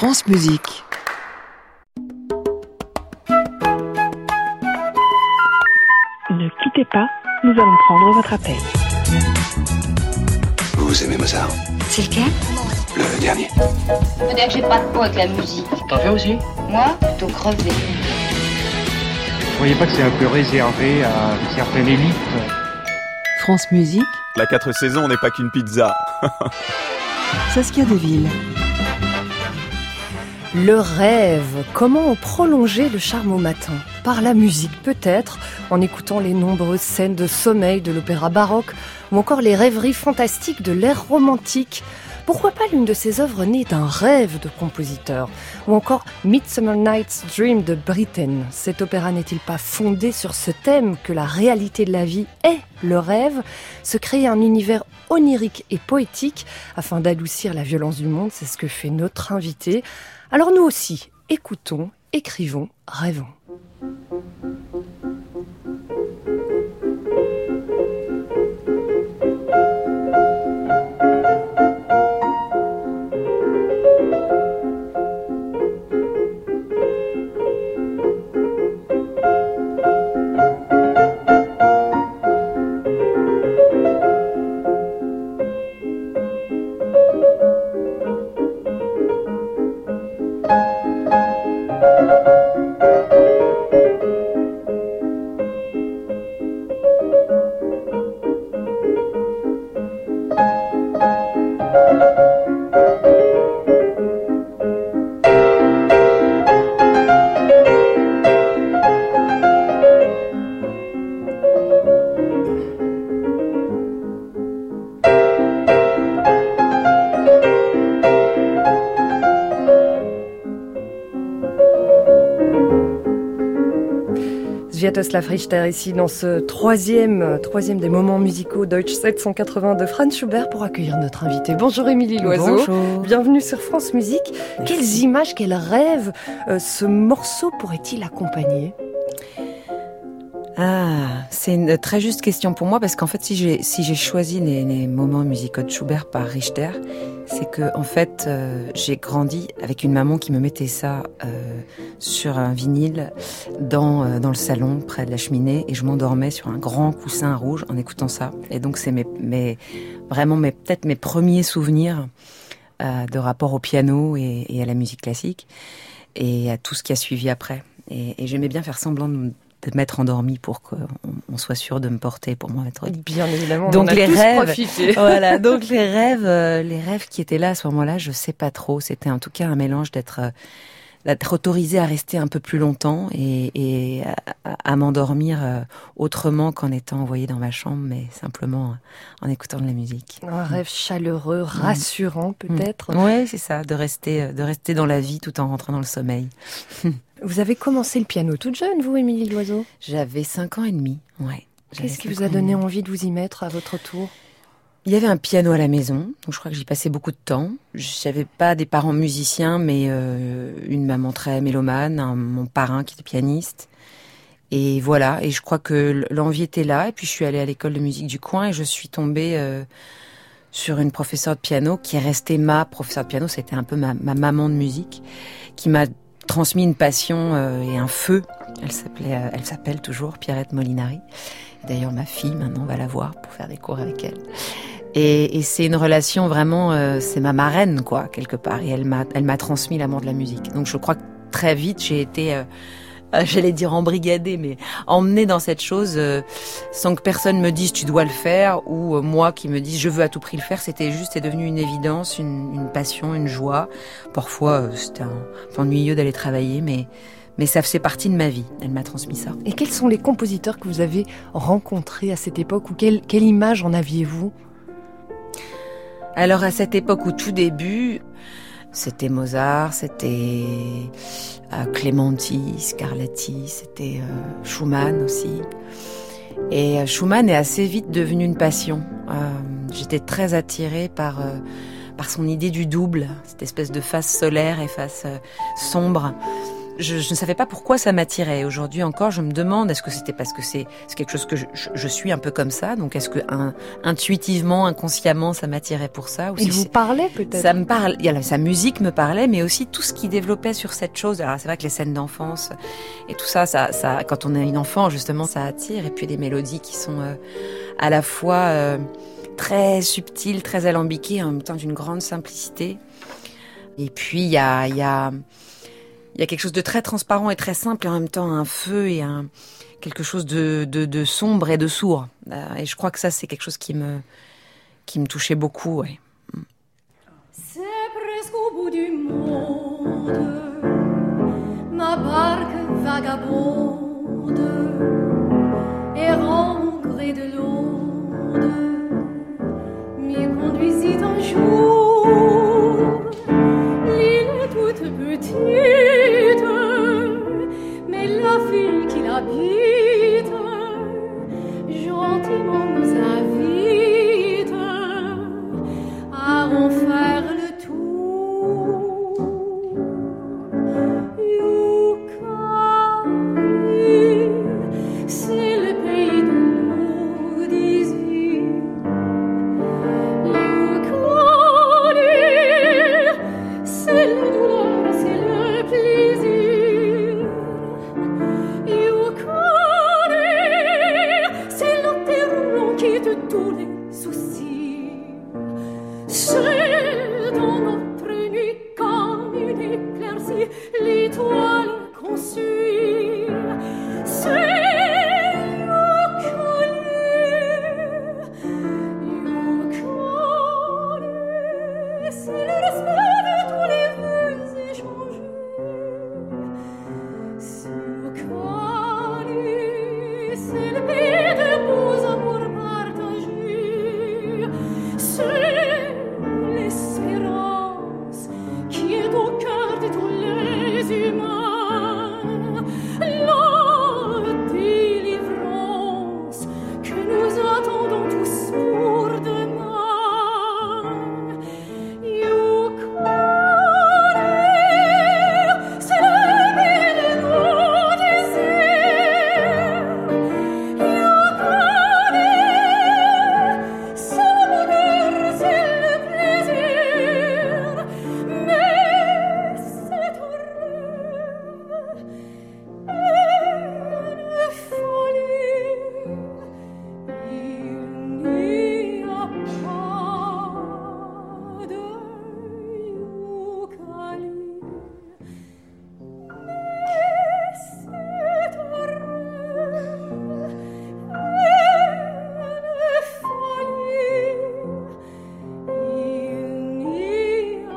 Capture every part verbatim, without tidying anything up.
France Musique. Ne quittez pas, nous allons prendre votre appel. Vous aimez Mozart? C'est lequel? Le dernier. Faut dire que j'ai pas de peau avec la musique. T'en fais aussi? Moi, plutôt crevé. Vous voyez pas que c'est un peu réservé à une certaine élite? France Musique. La quatre saisons n'est pas qu'une pizza. Saskia Deville. Le rêve, comment prolonger le charme au matin? Par la musique peut-être, en écoutant les nombreuses scènes de sommeil de l'opéra baroque, ou encore les rêveries fantastiques de l'ère romantique. Pourquoi pas l'une de ces œuvres nées d'un rêve de compositeur? Ou encore Midsummer Night's Dream de Britten. Cet opéra n'est-il pas fondé sur ce thème que la réalité de la vie est le rêve? Se créer un univers onirique et poétique afin d'adoucir la violence du monde, c'est ce que fait notre invité. Alors nous aussi, écoutons, écrivons, rêvons. Sviatoslav Richter ici dans ce troisième, troisième des moments musicaux Deutsch sept cent quatre-vingts de Franz Schubert pour accueillir notre invité. Bonjour Émilie Loiseau. Bonjour. Bienvenue sur France Musique. Merci. Quelles images, quels rêves euh, ce morceau pourrait-il accompagner? Ah, c'est une très juste question pour moi parce qu'en fait, si j'ai si j'ai choisi les, les moments musicaux de Schubert par Richter, c'est que en fait, euh, j'ai grandi avec une maman qui me mettait ça euh, sur un vinyle dans euh, dans le salon près de la cheminée et je m'endormais sur un grand coussin rouge en écoutant ça. Et donc c'est mes mes vraiment mes peut-être mes premiers souvenirs euh, de rapport au piano et, et à la musique classique et à tout ce qui a suivi après. Et, et j'aimais bien faire semblant de me de m'être endormie pour qu'on on soit sûr de me porter pour moi être bien évidemment. Donc on a les tous rêves, profité. voilà. Donc les rêves, euh, les rêves qui étaient là à ce moment-là, je sais pas trop. C'était en tout cas un mélange d'être, euh, d'être autorisée à rester un peu plus longtemps et, et à, à m'endormir euh, autrement qu'en étant envoyée dans ma chambre, mais simplement euh, en écoutant de la musique. Un rêve chaleureux, rassurant mmh. peut-être. Mmh. Ouais, c'est ça, de rester, de rester dans la vie tout en rentrant dans le sommeil. Vous avez commencé le piano toute jeune, vous, Émilie Loiseau? J'avais cinq ans et demi, ouais. Qu'est-ce qui vous a donné envie de vous y mettre à votre tour? Il y avait un piano à la maison, donc je crois que j'y passais beaucoup de temps. J'avais pas des parents musiciens, mais euh, une maman très mélomane, un, mon parrain qui était pianiste. Et voilà, et je crois que l'envie était là. Et puis je suis allée à l'école de musique du coin et je suis tombée euh, sur une professeure de piano qui est restée ma professeure de piano. C'était un peu ma, ma maman de musique, qui m'a transmis une passion euh, et un feu. Elle s'appelait, euh, elle s'appelle toujours Pierrette Molinari. D'ailleurs, ma fille maintenant va la voir pour faire des cours avec elle. Et, et c'est une relation vraiment, euh, c'est ma marraine quoi quelque part. Et elle m'a, elle m'a transmis l'amour de la musique. Donc je crois que très vite j'ai été, euh, euh, j'allais dire embrigadée, mais emmenée dans cette chose euh, sans que personne me dise tu dois le faire ou euh, moi qui me dise je veux à tout prix le faire. C'était juste, c'est devenu une évidence, une, une passion, une joie. Parfois euh, c'était un peu ennuyeux d'aller travailler, mais mais ça faisait partie de ma vie. Elle m'a transmis ça. Et quels sont les compositeurs que vous avez rencontrés à cette époque ou quelle quelle image en aviez-vous? Alors à cette époque, au tout début, c'était Mozart, c'était euh, Clementi, Scarlatti, c'était euh, Schumann aussi. Et euh, Schumann est assez vite devenu une passion. Euh, j'étais très attirée par euh, par son idée du double, cette espèce de face solaire et face euh, sombre. je, je ne savais pas pourquoi ça m'attirait. Aujourd'hui encore, je me demande, est-ce que c'était parce que c'est, c'est quelque chose que je, je, je suis un peu comme ça, donc est-ce que un, intuitivement, inconsciemment, ça m'attirait pour ça ou Il si vous c'est... parlait peut-être? Ça me parle, il y a, sa musique me parlait, mais aussi tout ce qui développait sur cette chose. Alors c'est vrai que les scènes d'enfance et tout ça, ça, ça quand on est une enfant, justement, ça attire. Et puis les mélodies qui sont euh, à la fois euh, très subtiles, très alambiquées, en même temps d'une grande simplicité. Et puis il y a... Il y a Il y a quelque chose de très transparent et très simple, et en même temps un feu et un, quelque chose de, de, de sombre et de sourd. Et je crois que ça, c'est quelque chose qui me, qui me touchait beaucoup. Ouais. C'est presque au bout du monde, ma barque vagabonde, errant au gré de l'onde, m'y conduisit un jour. L'île est toute petite, mais la fille qui l'habite gentiment nous invite à en faire le tour. Youkali, c'est le pays de nos désirs. Youkali, c'est la douleur, c'est le plaisir. Youkali, c'est la terre où l'on quitte tous les soucis. C'est dans notre nuit comme une éclaircie, l'étoile qu'on suit. C'est Youkali, Youkali, c'est le respect de tous les vœux échangés. C'est Youkali, c'est le pays de beaux amours partagés. C'est l'espérance qui est au cœur de tous les humains. La délivrance que nous attendons tous pour demain. Youkali, c'est le pays de nos désirs. Youkali, c'est le bonheur, c'est le plaisir. Mais cette rêve est une folie. Il n'y a pas de Youkali. Mais cette rêve est une folie. Il n'y a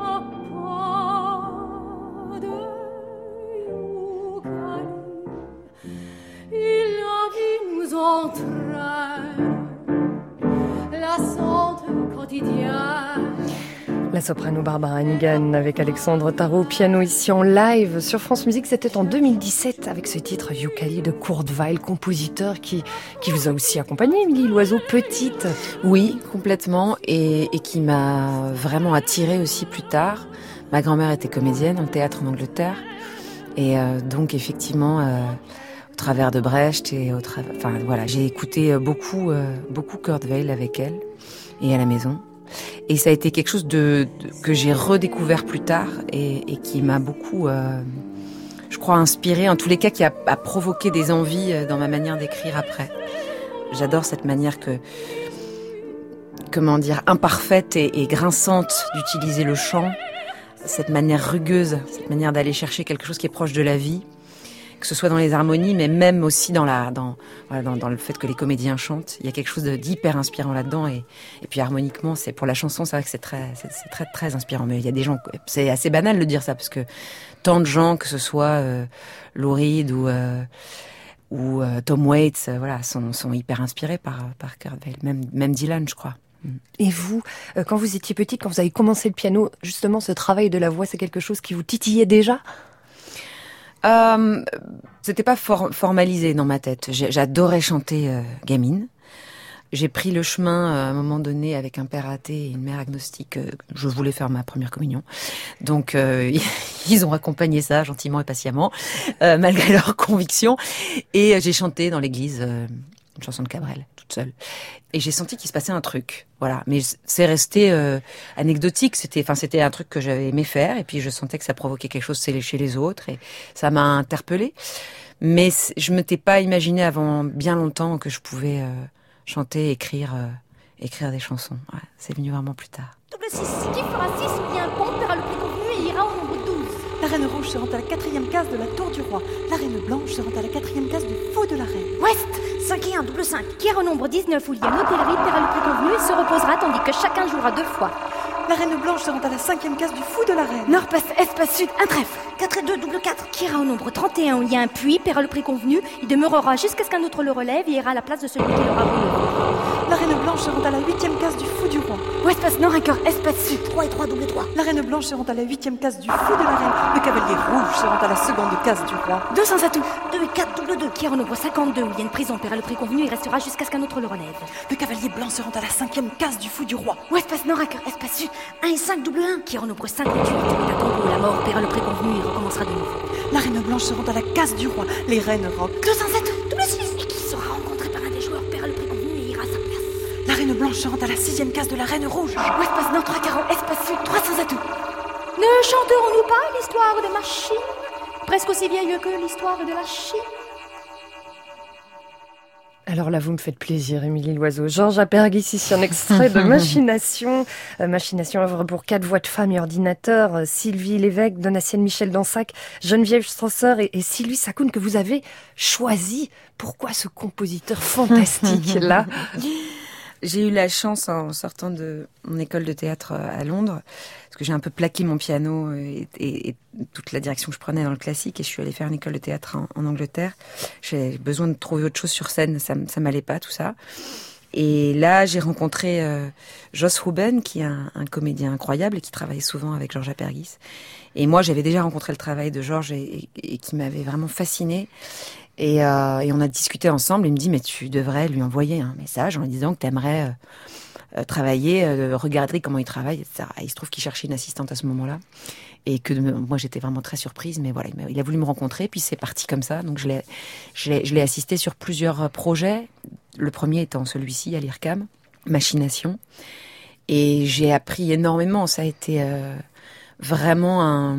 pas de Youkali. Et la vie nous entraîne, lassante quotidienne. La soprano Barbara Hannigan avec Alexandre Tarot au piano ici en live sur France Musique. C'était en deux mille dix-sept avec ce titre Youkali de Kurt Weill, compositeur qui, qui vous a aussi accompagné, Émilie Loiseau, petite. Oui, complètement, et, et qui m'a vraiment attirée aussi plus tard. Ma grand-mère était comédienne en théâtre en Angleterre, et euh, donc effectivement, euh, au travers de Brecht et au travers, enfin voilà, j'ai écouté beaucoup, euh, beaucoup Kurt Weill avec elle et à la maison. Et ça a été quelque chose de, de que j'ai redécouvert plus tard et, et qui m'a beaucoup, euh, je crois, inspiré, en tous les cas, qui a, a provoqué des envies dans ma manière d'écrire après. J'adore cette manière que, comment dire, imparfaite et, et grinçante d'utiliser le chant, cette manière rugueuse, cette manière d'aller chercher quelque chose qui est proche de la vie, que ce soit dans les harmonies, mais même aussi dans la, dans, voilà, dans, dans le fait que les comédiens chantent. Il y a quelque chose de, d'hyper inspirant là-dedans, et, et puis harmoniquement, c'est pour la chanson, c'est vrai que c'est très, c'est, c'est très, très inspirant. Mais il y a des gens, c'est assez banal de dire ça, parce que tant de gens, que ce soit euh, Lou Reed ou euh, ou euh, Tom Waits, euh, voilà, sont, sont hyper inspirés par par Kurt Weill, même même Dylan, je crois. Et vous, quand vous étiez petite, quand vous avez commencé le piano, justement, ce travail de la voix, c'est quelque chose qui vous titillait déjà ? Euh, c'était pas for- formalisé dans ma tête. J'ai, j'adorais chanter euh, gamine. J'ai pris le chemin à un moment donné avec un père athée et une mère agnostique. Je voulais faire ma première communion. Donc, euh, ils ont accompagné ça gentiment et patiemment, euh, malgré leurs convictions. Et j'ai chanté dans l'église euh, une chanson de Cabrel, toute seule. Et j'ai senti qu'il se passait un truc. Voilà. Mais c'est resté euh, anecdotique. C'était, enfin, c'était un truc que j'avais aimé faire. Et puis, je sentais que ça provoquait quelque chose chez les autres. Et ça m'a interpellée. Mais je ne m'étais pas imaginé avant bien longtemps que je pouvais... Euh, chanter, écrire, euh, écrire des chansons. Ouais, c'est venu vraiment plus tard. Double six, qui fera six, il y a un pont, paiera le prix convenu et ira au nombre douze. La reine rouge se rend à la quatrième case de la tour du roi. La reine blanche se rend à la quatrième case du fou de la reine. Ouest, cinq et un, double cinq, qui ira au nombre dix-neuf où il y a une hôtellerie, paiera le prix convenu et se reposera tandis que chacun jouera deux fois. La reine blanche se rend à la cinquième case du fou de la reine. Nord, passe, est, passe, sud, un trèfle. quatre et deux, double quatre, qui ira au nombre trente et un où il y a un puits, paiera le prix convenu, il demeurera jusqu'à ce qu'un autre le relève et ira à la place de celui qui l'aura voulu. La reine blanche se rend à la huitième case du fou du roi. Ouest, passe, nord, un cœur, est, passe, sud. trois et trois, double trois. La reine blanche se rend à la huitième case du fou de la reine. Le cavalier rouge se rend à la seconde case du roi. deux sans atout. deux et quatre, double deux, qui ira au nombre cinquante-deux où il y a une prison, paiera le prix convenu et restera jusqu'à ce qu'un autre le relève. Le cavalier blanc se rend à la cinquième case du fou du roi. Ouest, passe, nord, un cœur, est, passe, sud. un et cinq, double un, qui ira au nombre cinquante-huit où la tombe où la mort paiera le prix convenu et recommencera de nouveau. La reine blanche se rend à la case du roi. Les reines rock. deux cent sept, double six, et qui sera rencontré par un des joueurs paiera le prix convenu et ira à sa place. La reine blanche se rend à la sixième case de la reine rouge. Ouest, passe, nord, trois quarante, espace sud, trois cents atouts. Ne chanterons-nous pas l'histoire de machine, presque aussi vieille que l'histoire de la Chine? Alors là, vous me faites plaisir, Émilie Loiseau. Georges Apergis, ici un extrait de Machination. Euh, Machination, œuvre pour quatre voix de femmes et ordinateur. Euh, Sylvie Lévesque, Donatienne Michel Dansac, Geneviève Strasser et, et Sylvie Sakoun que vous avez choisi. Pourquoi ce compositeur fantastique-là? J'ai eu la chance, en sortant de mon école de théâtre à Londres, parce que j'ai un peu plaqué mon piano et, et, et toute la direction que je prenais dans le classique, et je suis allée faire une école de théâtre en, en Angleterre. J'ai besoin de trouver autre chose sur scène, ça, ça m'allait pas, tout ça. Et là, j'ai rencontré euh, Joss Ruben, qui est un, un comédien incroyable et qui travaille souvent avec Georges Apergis. Et moi, j'avais déjà rencontré le travail de Georges et, et, et qui m'avait vraiment fascinée. Et, euh, et on a discuté ensemble. Il me dit, mais tu devrais lui envoyer un message en lui disant que tu aimerais euh, travailler, euh, regarder comment il travaille, et cetera. Et il se trouve qu'il cherchait une assistante à ce moment-là. Et que moi, j'étais vraiment très surprise. Mais voilà, il a voulu me rencontrer. Puis c'est parti comme ça. Donc je l'ai, je l'ai, je l'ai assisté sur plusieurs projets. Le premier étant celui-ci, à l'I R C A M, Machination. Et j'ai appris énormément. Ça a été euh, vraiment un...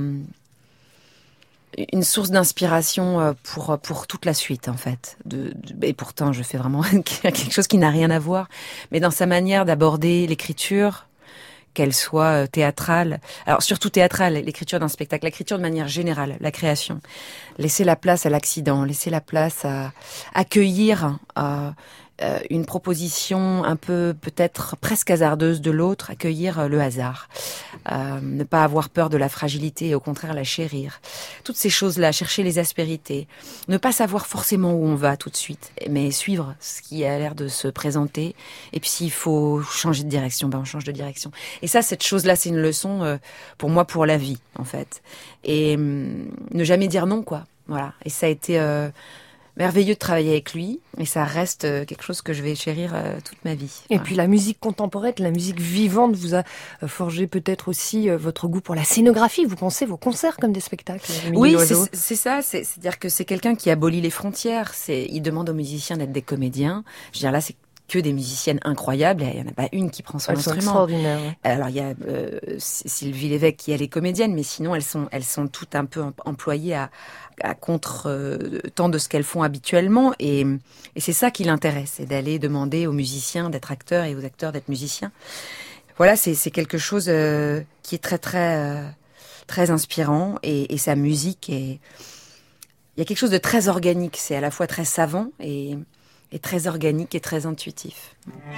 une source d'inspiration pour pour toute la suite, en fait. De, de, et pourtant, je fais vraiment quelque chose qui n'a rien à voir. Mais dans sa manière d'aborder l'écriture, qu'elle soit théâtrale, alors surtout théâtrale, l'écriture d'un spectacle, l'écriture de manière générale, la création. Laisser la place à l'accident, laisser la place à accueillir à, euh, une proposition un peu peut-être presque hasardeuse de l'autre, accueillir le hasard, euh, ne pas avoir peur de la fragilité et au contraire la chérir. Toutes ces choses-là, chercher les aspérités, ne pas savoir forcément où on va tout de suite, mais suivre ce qui a l'air de se présenter. Et puis s'il faut changer de direction, ben on change de direction. Et ça, cette chose-là, c'est une leçon euh, pour moi, pour la vie, en fait. Et hum, ne jamais dire non, quoi. Voilà. Et ça a été euh, merveilleux de travailler avec lui, et ça reste euh, quelque chose que je vais chérir euh, toute ma vie. Et voilà. puis la musique contemporaine, la musique vivante vous a forgé peut-être aussi euh, votre goût pour la scénographie. Vous pensez vos concerts comme des spectacles, Émilie Oui, Loiseau. c'est, c'est ça. C'est, c'est-à-dire que c'est quelqu'un qui abolit les frontières. C'est, il demande aux musiciens d'être des comédiens. Je veux dire, là, c'est que des musiciennes incroyables. Il n'y en a pas une qui prend son elles sont instrument. Extraordinaires. Ouais. Alors il y a euh, Sylvie Lévesque qui elle est comédienne, mais sinon elles sont elles sont toutes un peu employées à, à contre euh, temps de ce qu'elles font habituellement, et, et c'est ça qui l'intéresse, c'est d'aller demander aux musiciens d'être acteurs et aux acteurs d'être musiciens. Voilà, c'est c'est quelque chose euh, qui est très très euh, très inspirant, et, et sa musique est, il y a quelque chose de très organique. C'est à la fois très savant et et très organique et très intuitif.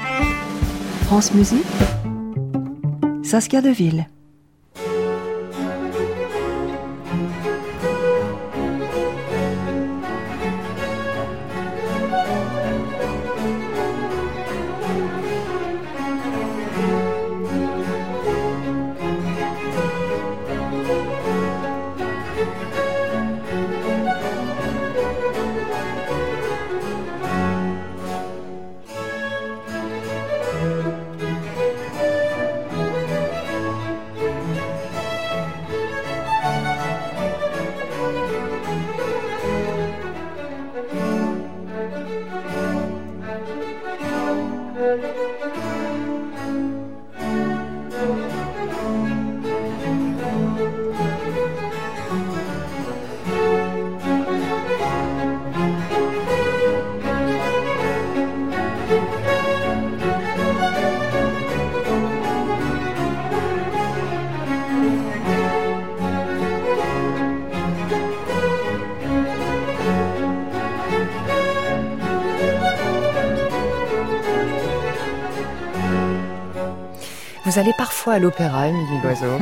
France Musique, Saskia Deville. Vous allez parfois à l'opéra, Émilie Loiseau?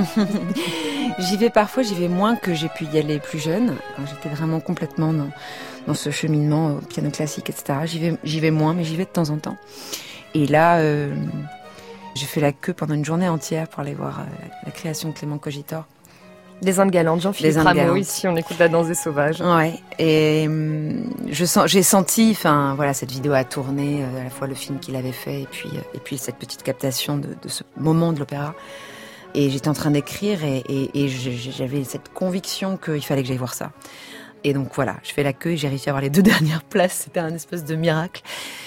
J'y vais parfois, j'y vais moins que j'ai pu y aller plus jeune, quand j'étais vraiment complètement dans, dans ce cheminement au piano classique, et cetera. J'y vais, j'y vais moins, mais j'y vais de temps en temps. Et là, euh, j'ai fait la queue pendant une journée entière pour aller voir euh, la, la création de Clément Cogitor. Les Indes galantes, Jean-Philippe Les Indes Rameau, galantes. ici on écoute La danse des sauvages. Ouais, et hum, je sens, j'ai senti, enfin voilà, cette vidéo a tourné, euh, à la fois le film qu'il avait fait, et puis, euh, et puis cette petite captation de, de ce moment de l'opéra. Et j'étais en train d'écrire, et, et, et j'avais cette conviction qu'il fallait que j'aille voir ça. Et donc voilà, je fais la queue, et j'ai réussi à avoir les deux dernières places, c'était un espèce de miracle.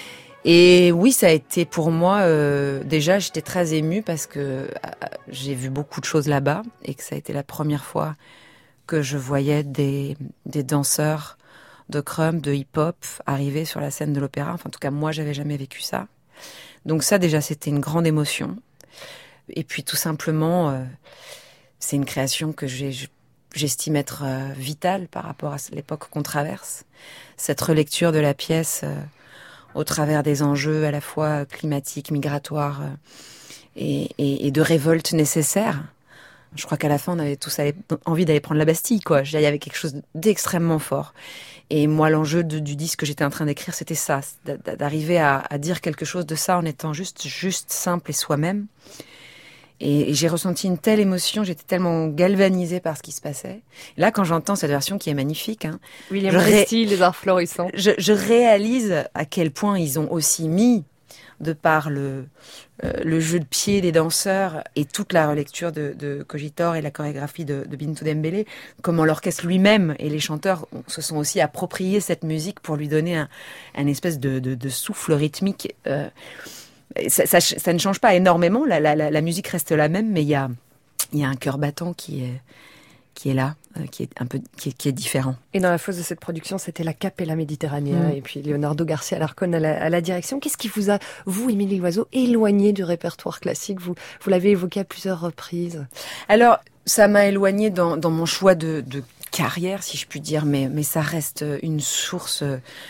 Et oui, ça a été pour moi, euh, déjà j'étais très émue parce que euh, j'ai vu beaucoup de choses là-bas et que ça a été la première fois que je voyais des, des danseurs de crumb, de hip-hop arriver sur la scène de l'opéra. Enfin, en tout cas, moi, j'avais jamais vécu ça. Donc ça, déjà, c'était une grande émotion. Et puis, tout simplement, euh, c'est une création que j'ai, j'estime être euh, vitale par rapport à l'époque qu'on traverse. Cette relecture de la pièce... Euh, au travers des enjeux à la fois climatiques, migratoires euh, et, et, et de révolte nécessaire. Je crois qu'à la fin, on avait tous allé, envie d'aller prendre la Bastille, quoi. Il y avait quelque chose d'extrêmement fort. Et moi, l'enjeu de, du disque que j'étais en train d'écrire, c'était ça, d'arriver à, à dire quelque chose de ça en étant juste, juste simple et soi-même. Et, et j'ai ressenti une telle émotion, j'étais tellement galvanisée par ce qui se passait. Et là, quand j'entends cette version qui est magnifique, hein, William Presti, Les Arts Florissants, je, je réalise à quel point ils ont aussi mis, de par le, euh, le jeu de pied des danseurs et toute la relecture de, de Cogitor et la chorégraphie de, de Bintou Dembélé, comment l'orchestre lui-même et les chanteurs se sont aussi appropriés cette musique pour lui donner un, un espèce de, de, de souffle rythmique. Euh, Ça, ça, ça ne change pas énormément, la, la, la musique reste la même, mais il y a, il y a un cœur battant qui est, qui est là, qui est un peu, qui est, qui est différent. Et dans la fosse de cette production, c'était la Capella Mediterranea, mmh. et puis Leonardo Garcia Larcon à la, à la direction. Qu'est-ce qui vous a, vous, Émilie Loiseau, éloigné du répertoire classique? Vous, vous l'avez évoqué à plusieurs reprises. Alors, ça m'a éloigné dans, dans mon choix de, de carrière, si je puis dire, mais, mais ça reste une source...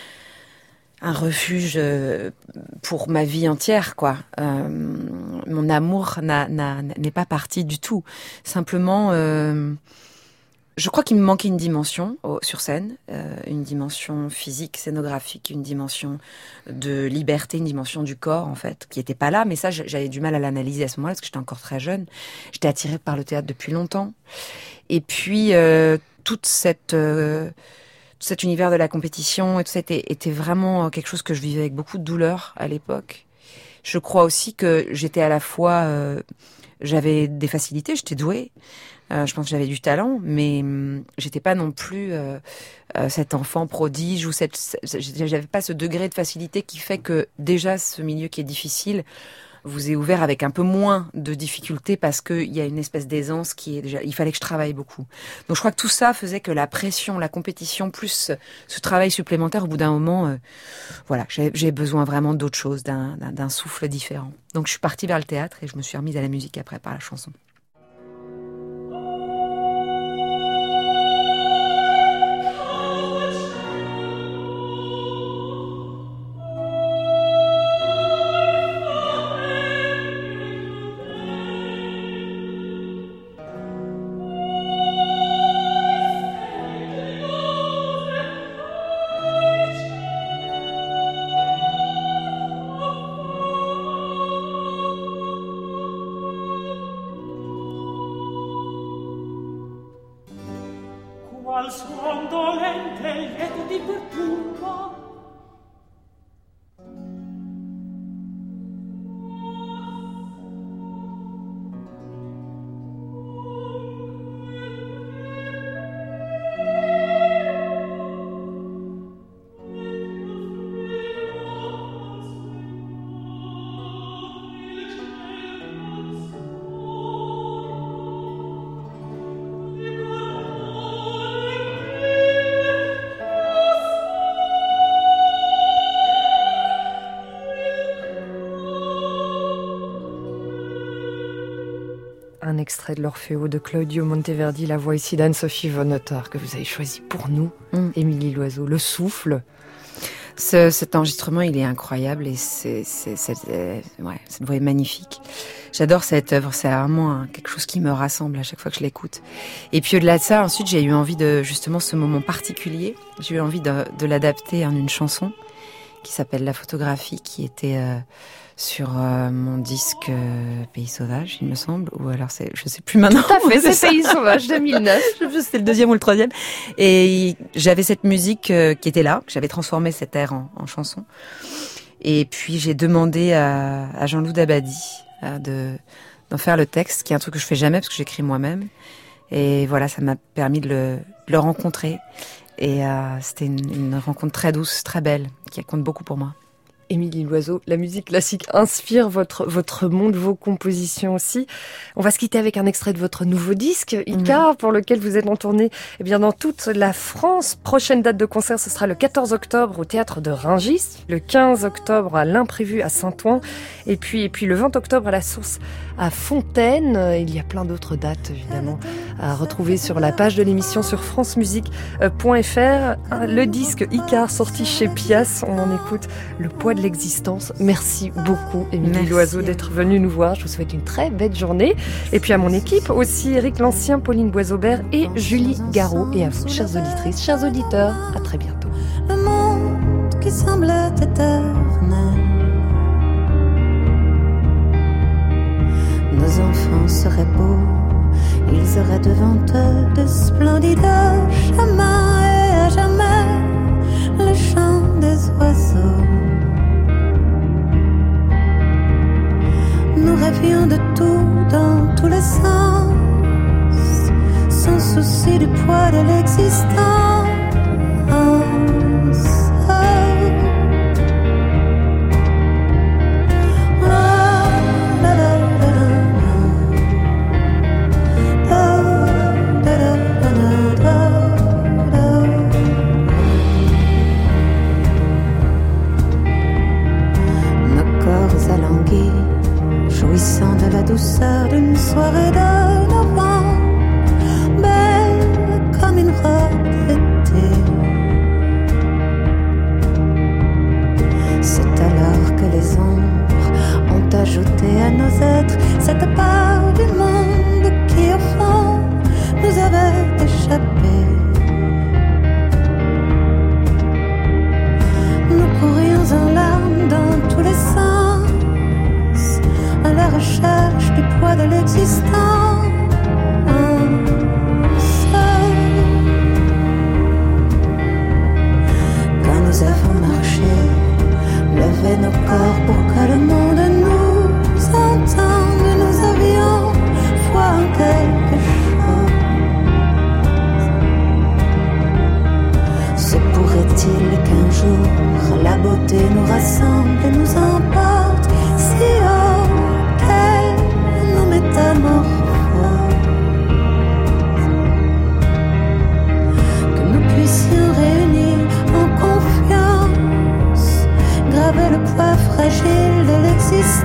un refuge pour ma vie entière, quoi. Euh, mon amour n'a, n'a, n'est pas parti du tout. Simplement, euh, je crois qu'il me manquait une dimension oh, sur scène, euh, une dimension physique, scénographique, une dimension de liberté, une dimension du corps, en fait, qui était pas là. Mais ça, j'avais du mal à l'analyser à ce moment-là, parce que j'étais encore très jeune. J'étais attirée par le théâtre depuis longtemps. Et puis, euh, toute cette... Euh, cet univers de la compétition et tout ça était, était vraiment quelque chose que je vivais avec beaucoup de douleur à l'époque. Je crois aussi que j'étais à la fois... Euh, j'avais des facilités, j'étais douée. Euh, je pense que j'avais du talent, mais hum, j'étais pas non plus euh, euh, cet enfant prodige ou cette... J'avais pas ce degré de facilité qui fait que déjà ce milieu qui est difficile vous est ouvert avec un peu moins de difficultés parce qu'il y a une espèce d'aisance qui est déjà... Il fallait que je travaille beaucoup. Donc je crois que tout ça faisait que la pression, la compétition, plus ce travail supplémentaire, au bout d'un moment, euh, voilà, j'ai, j'ai besoin vraiment d'autre chose, d'un, d'un, d'un souffle différent. Donc je suis partie vers le théâtre et je me suis remise à la musique après par la chanson. Un extrait de l'Orfeo de Claudio Monteverdi, la voix ici d'Anne-Sophie von Otter, que vous avez choisi pour nous, mm. Émilie Loiseau. Le souffle. Ce, cet enregistrement, il est incroyable et c'est, c'est, c'est, c'est ouais, cette voix est magnifique. J'adore cette œuvre, c'est vraiment hein, quelque chose qui me rassemble à chaque fois que je l'écoute. Et puis au-delà de ça, ensuite, j'ai eu envie de, justement, ce moment particulier, j'ai eu envie de, de l'adapter en une chanson qui s'appelle La photographie, qui était euh, sur euh, mon disque euh, Pays Sauvage, il me semble, ou alors c'est, je sais plus maintenant. Tout à fait, c'est Pays Sauvage deux mille neuf. Je sais plus si c'était le deuxième ou le troisième. Et j'avais cette musique euh, qui était là, que j'avais transformé cet air en, en chanson. Et puis j'ai demandé à, à Jean-Loup Dabadi euh, de d'en faire le texte, qui est un truc que je fais jamais parce que j'écris moi-même. Et voilà, ça m'a permis de le, de le rencontrer. Et euh, c'était une, une rencontre très douce, très belle, qui compte beaucoup pour moi. Émilie Loiseau, la musique classique inspire votre votre monde, vos compositions aussi. On va se quitter avec un extrait de votre nouveau disque, Icar, mmh. pour lequel vous êtes en tournée eh bien, dans toute la France. Prochaine date de concert, ce sera le quatorze octobre au Théâtre de Rungis, le quinze octobre à l'Imprévu à Saint-Ouen, et puis, et puis le vingt octobre à la Source à Fontaine. Il y a plein d'autres dates, évidemment, à retrouver sur la page de l'émission sur france musique point f r. Le disque Icar, sorti chez Pias, on en écoute le poids de l'existence. Merci beaucoup, Émilie Loiseau, d'être venue nous voir. Je vous souhaite une très belle journée. Et puis à mon équipe aussi, Éric Lancien, Pauline Boisaubert et Julie Garot. Et à vous, chères auditrices, chers auditeurs, à très bientôt. Le monde qui semblait éternel, nos enfants seraient beaux, ils auraient devant eux de splendides chemins et à jamais le chant des oiseaux. Nous rêvions de tout dans tous les sens, sans souci du poids de l'existence. Oh. Jouissant de la douceur d'une soirée de novembre, belle comme une robe d'été. C'est alors que les ombres ont ajouté à nos êtres cette part du monde qui au fond nous avait échappé. Nous courions en larmes dans tous les sens, à la recherche du poids de l'existence. Quand nous avons marché, levé nos corps pour que le monde nous entende, nous avions foi en quelque chose. Se pourrait-il qu'un jour la beauté nous rassemble et nous emporte si haut qu'elle nous métamorphose, que nous puissions réunir en confiance, graver le poids fragile de l'existence.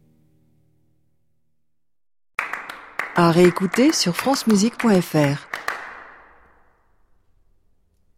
À réécouter sur france musique point f r.